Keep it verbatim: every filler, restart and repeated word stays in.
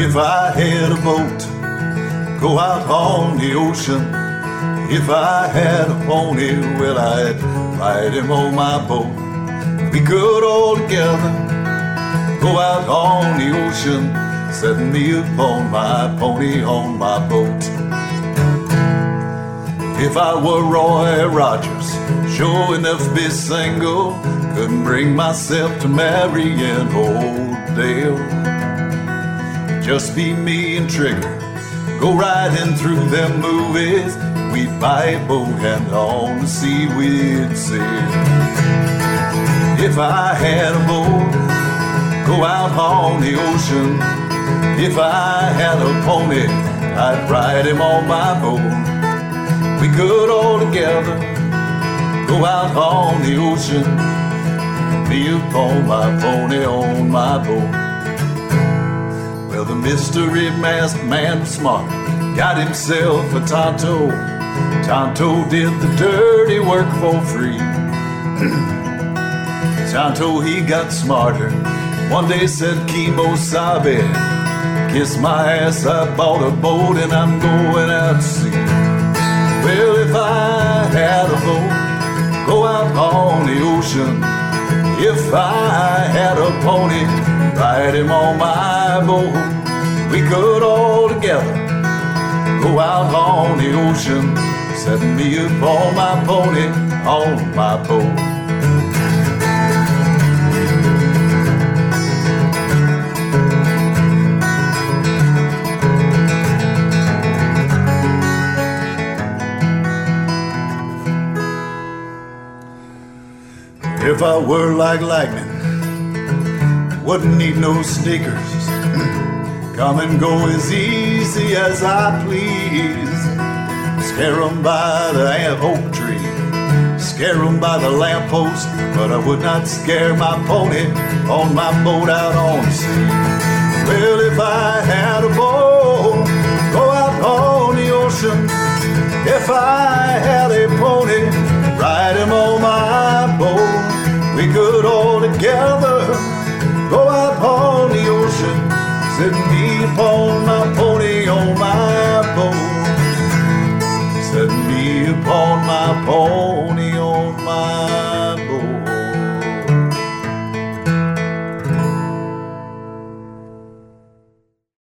If I had a boat, go out on the ocean. If I had a pony, well, I'd ride him on my boat. We could all together go out on the ocean, setting me upon my pony on my boat. If I were Roy Rogers, sure enough be single, couldn't bring myself to marry an old Dale. Just be me and Trigger, go riding through them movies. We'd buy a boat and on the sea we'd sail. If I had a boat, go out on the ocean. If I had a pony, I'd ride him on my boat. We could all together go out on the ocean, me upon my pony on my boat. Well, the mystery masked man was smart, got himself a Tonto. Tonto did the dirty work for free. Tonto, he got smarter. One day said, Kemo-sabe, kiss my ass, I bought a boat and I'm going out to sea. Well, if I had a boat, go out on the ocean. If I had a pony, ride him on my boat. We could all together go out on the ocean, setting me upon my pony on my boat. If I were like lightning, wouldn't need no sneakers. Come and go as easy as I please. Scare 'em by the oak tree, scare 'em by the lamppost, but I would not scare my pony on my boat out on the sea. Well, if I had a boat,